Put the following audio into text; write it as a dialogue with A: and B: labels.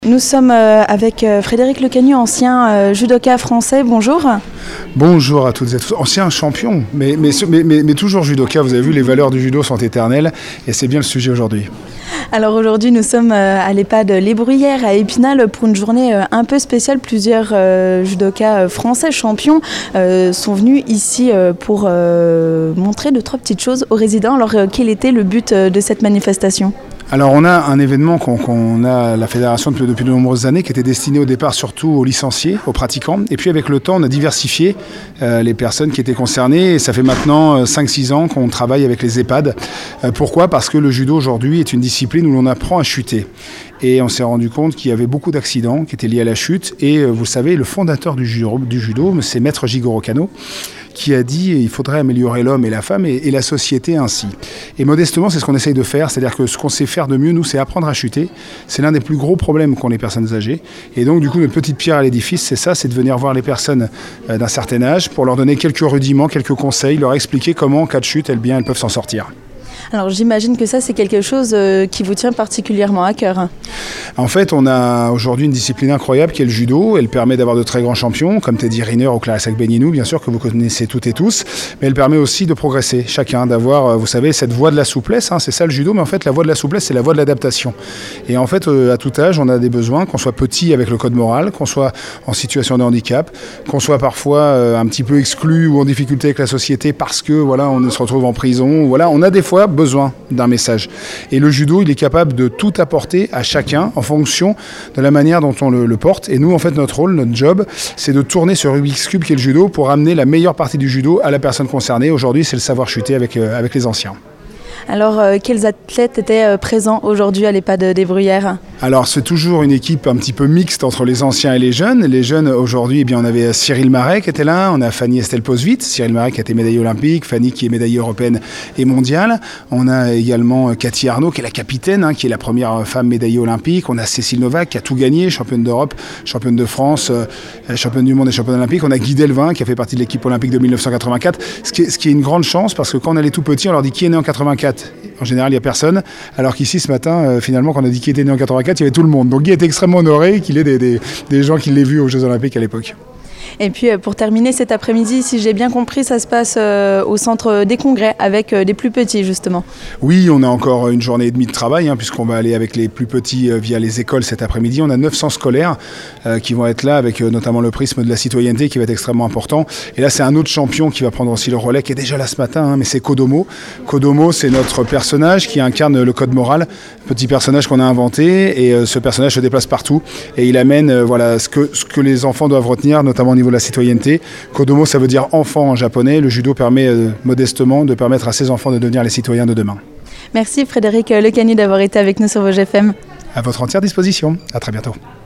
A: Nous sommes avec Frédéric Lecagnu, ancien judoka français. Bonjour.
B: Bonjour à toutes et à tous. Ancien champion, mais toujours judoka. Vous avez vu, les valeurs du judo sont éternelles et c'est bien le sujet aujourd'hui.
A: Alors aujourd'hui, nous sommes à l'EHPAD Les Bruyères à Épinal pour une journée un peu spéciale. Plusieurs judokas français champions sont venus ici pour montrer 2-3 petites choses aux résidents. Alors quel était le but de cette manifestation ?
B: Alors on a un événement qu'on a à la fédération depuis de nombreuses années qui était destiné au départ surtout aux licenciés, aux pratiquants. Et puis avec le temps, on a diversifié les personnes qui étaient concernées. Et ça fait maintenant 5-6 ans qu'on travaille avec les EHPAD. Pourquoi ? Parce que le judo aujourd'hui est une discipline où l'on apprend à chuter. Et on s'est rendu compte qu'il y avait beaucoup d'accidents qui étaient liés à la chute. Et vous savez, le fondateur du judo, c'est Maître Jigoro Kano, qui a dit qu'il faudrait améliorer l'homme et la femme et la société ainsi. Et modestement, c'est ce qu'on essaye de faire, c'est-à-dire que ce qu'on sait faire de mieux, nous, c'est apprendre à chuter. C'est l'un des plus gros problèmes qu'ont les personnes âgées. Et donc, du coup, notre petite pierre à l'édifice, c'est ça, c'est de venir voir les personnes d'un certain âge pour leur donner quelques rudiments, quelques conseils, leur expliquer comment, en cas de chute, elles peuvent s'en sortir.
A: Alors j'imagine que ça c'est quelque chose qui vous tient particulièrement à cœur.
B: En fait, on a aujourd'hui une discipline incroyable qui est le judo. Elle permet d'avoir de très grands champions, comme Teddy Riner ou Clarissa Agbenienou, bien sûr, que vous connaissez toutes et tous. Mais elle permet aussi de progresser, chacun, d'avoir, vous savez, cette voie de la souplesse. C'est ça le judo, mais en fait, la voie de la souplesse, c'est la voie de l'adaptation. Et en fait, à tout âge, on a des besoins, qu'on soit petit avec le code moral, qu'on soit en situation de handicap, qu'on soit parfois un petit peu exclu ou en difficulté avec la société parce que, voilà, on se retrouve en prison. Voilà, on a des fois besoin d'un message. Et le judo, il est capable de tout apporter à chacun en fonction de la manière dont on le porte. Et nous, en fait, notre rôle, notre job, c'est de tourner ce Rubik's Cube qui est le judo pour amener la meilleure partie du judo à la personne concernée. Aujourd'hui, c'est le savoir chuter avec les anciens.
A: Alors, quels athlètes étaient présents aujourd'hui à l'EHPAD des Bruyères ?
B: Alors, c'est toujours une équipe un petit peu mixte entre les anciens et les jeunes. Les jeunes, aujourd'hui, on avait Cyril Marais qui était là, on a Fanny Estelle Posvit, Cyril Marais qui a été médaillée olympique, Fanny qui est médaillée européenne et mondiale. On a également Cathy Arnaud qui est la capitaine, qui est la première femme médaillée olympique. On a Cécile Novak qui a tout gagné, championne d'Europe, championne de France, championne du monde et championne olympique. On a Guy Delvin qui a fait partie de l'équipe olympique de 1984. Ce qui est une grande chance parce que quand on est les tout petits, on leur dit qui est né en 84. En général, il n'y a personne. Alors qu'ici, ce matin, finalement, quand on a dit qu'il était né en 84, il y avait tout le monde. Donc Guy était extrêmement honoré qu'il ait des gens qui l'aient vu aux Jeux Olympiques à l'époque.
A: Et puis pour terminer cet après-midi, si j'ai bien compris, ça se passe au centre des congrès avec des plus petits justement.
B: Oui, on a encore une journée et demie de travail puisqu'on va aller avec les plus petits via les écoles cet après-midi. On a 900 scolaires qui vont être là avec notamment le prisme de la citoyenneté qui va être extrêmement important. Et là, c'est un autre champion qui va prendre aussi le relais qui est déjà là ce matin, mais c'est Kodomo. Kodomo, c'est notre personnage qui incarne le code moral, petit personnage qu'on a inventé et ce personnage se déplace partout et il amène ce que les enfants doivent retenir, notamment au niveau de la citoyenneté. Kodomo, ça veut dire enfant en japonais. Le judo permet modestement de permettre à ces enfants de devenir les citoyens de demain.
A: Merci Frédéric Lecagnu d'avoir été avec nous sur Vosges FM.
B: À votre entière disposition. À très bientôt.